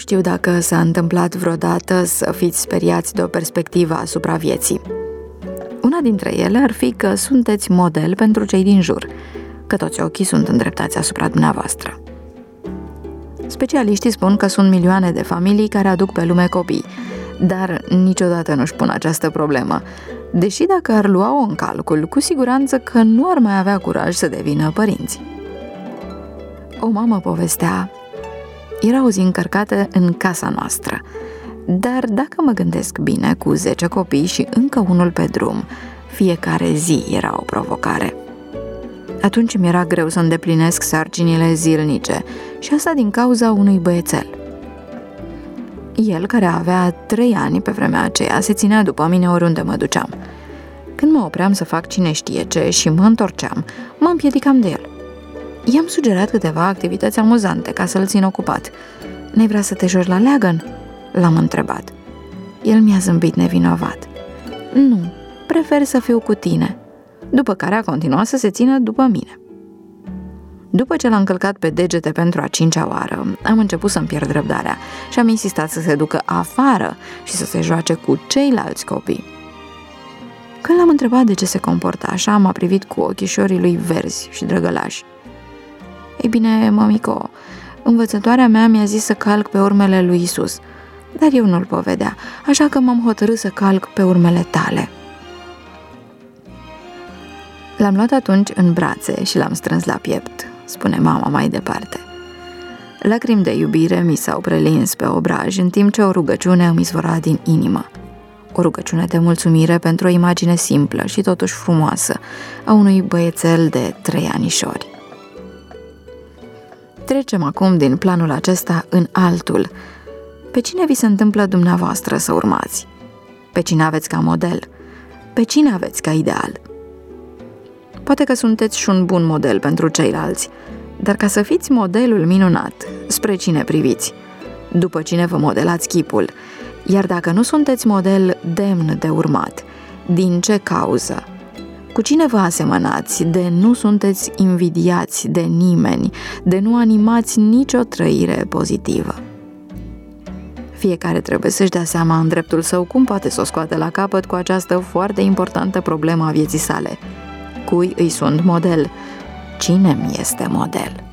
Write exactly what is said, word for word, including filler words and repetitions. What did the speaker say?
știu dacă s-a întâmplat vreodată să fiți speriați de o perspectivă asupra vieții. Una dintre ele ar fi că sunteți model pentru cei din jur, că toți ochii sunt îndreptați asupra dumneavoastră. Specialiștii spun că sunt milioane de familii care aduc pe lume copii, dar niciodată nu-și pun această problemă, deși dacă ar lua-o în calcul, cu siguranță că nu ar mai avea curaj să devină părinți. O mamă povestea: era o zi încărcată în casa noastră, dar dacă mă gândesc bine, cu zece copii și încă unul pe drum, fiecare zi era o provocare. Atunci mi era greu să îndeplinesc sarcinile zilnice și asta din cauza unui băiețel. El, care avea trei ani pe vremea aceea, se ținea după mine oriunde mă duceam. Când mă opream să fac cine știe ce și mă întorceam, mă împiedicam de el. I-am sugerat câteva activități amuzante ca să-l țin ocupat. "N-ai vrea să te joci la leagăn?" l-am întrebat. El mi-a zâmbit nevinovat. "Nu, prefer să fiu cu tine." După care a continuat să se țină după mine. După ce l-a încălcat pe degete pentru a cincea oară, am început să-mi pierd răbdarea și am insistat să se ducă afară și să se joace cu ceilalți copii. Când l-am întrebat de ce se comporta așa, m-a privit cu ochișorii lui verzi și drăgălași. "Ei bine, mămico, învățătoarea mea mi-a zis să calc pe urmele lui Isus, dar eu nu-l povedea, așa că m-am hotărât să calc pe urmele tale." L-am luat atunci în brațe și l-am strâns la piept, spune mama mai departe. Lacrimi de iubire mi s-au prelins pe obraj, în timp ce o rugăciune îmi izvora din inimă. O rugăciune de mulțumire pentru o imagine simplă și totuși frumoasă a unui băiețel de trei anișori. Trecem acum din planul acesta în altul. Pe cine vi se întâmplă dumneavoastră să urmați? Pe cine aveți ca model? Pe cine aveți ca ideal? Poate că sunteți și un bun model pentru ceilalți, dar ca să fiți modelul minunat, spre cine priviți? După cine vă modelați chipul? Iar dacă nu sunteți model demn de urmat, din ce cauză? Cu cine vă asemănați de nu sunteți invidiați de nimeni, de nu animați nicio trăire pozitivă? Fiecare trebuie să-și dea seama în dreptul său cum poate să o scoate la capăt cu această foarte importantă problemă a vieții sale. Cui îi sunt model? Cine mi este model?